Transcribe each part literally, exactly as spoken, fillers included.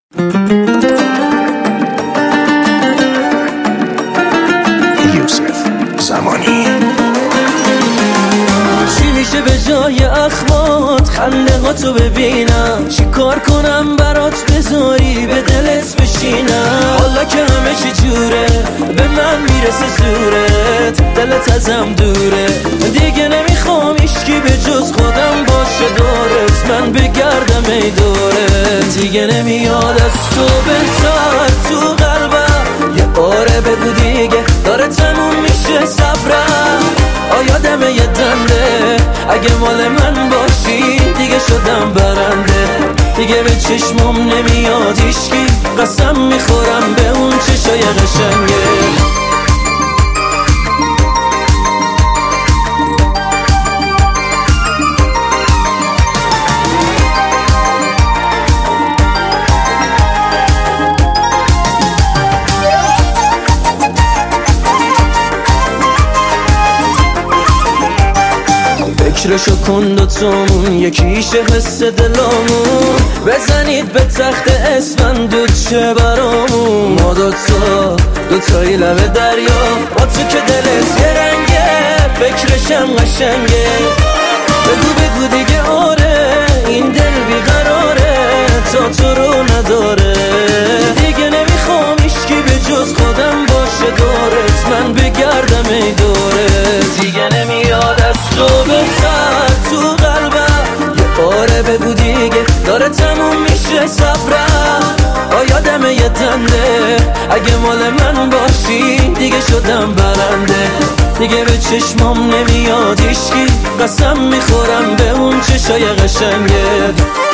یوسف زمانی. چی میشه به جای اخمات خنده ها تو ببینم؟ چی کار کنم برات بذاری به دلت بشینم؟ حالا که همه چی جوره به من میرسه زورت، دلت ازم دوره، دیگه نمیخوام هیچکی به جز خودم باشه دورت، من بگردم ای دورت. دیگه نمیاد از تو بهتر تو قلبم، یه آره بگو دیگه داره تموم میشه صبرم. آیا دمه یه دنده اگه مال من باشی دیگه شدم برنده، دیگه به چشمم نمیاد هیچکی، قسم میخورم به اون چشای قشنگه. فکرشو کن دوتامون یکیشه حس دلامون، بزنید به تخت اسفندود چه برامون. ما دوتا دوتایی لبه دریا، با تو که دلت یه رنگه فکرشم قشنگه. بگو بگو دیگه آره این دل بیقراره تا تو رو نداره، دیگه نمیخوام هیچکی به جز خودم باشه دورت، من بگردم ای دورت. دیگه نمیاد از تو بهتر تو قلبم، یه آره بگو دیگه داره تموم میشه صبرم. آیا دمه یه دنده اگه مال من باشی دیگه شدم برنده، دیگه به چشمام نمیاد هیچکی، قسم میخورم به اون چشای قشنگه.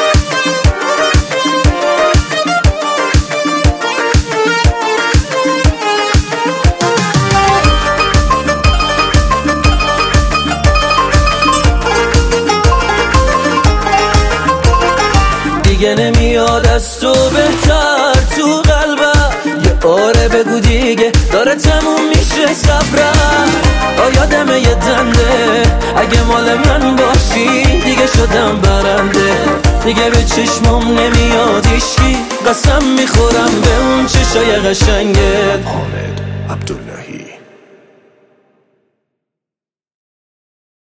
دیگه نمیاد از تو بهتر تو قلبم، یه آره بگو دیگه داره تموم میشه صبرم. آیا دمه یه دنده اگه مال من باشی دیگه شدم برنده، دیگه به چشمم نمیاد هیچکی، قسم میخورم به اون چشای قشنگت. حامد عبداللهی.